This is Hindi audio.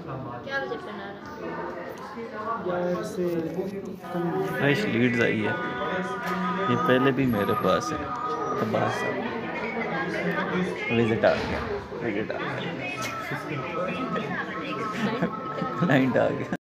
क्या वजह पे ना यार से फ्रेश लीड्स आई है, ये पहले भी मेरे पास है। अब्बास साहब विजिट आ गया, विजिट आ गया, क्लाइंट आ गया।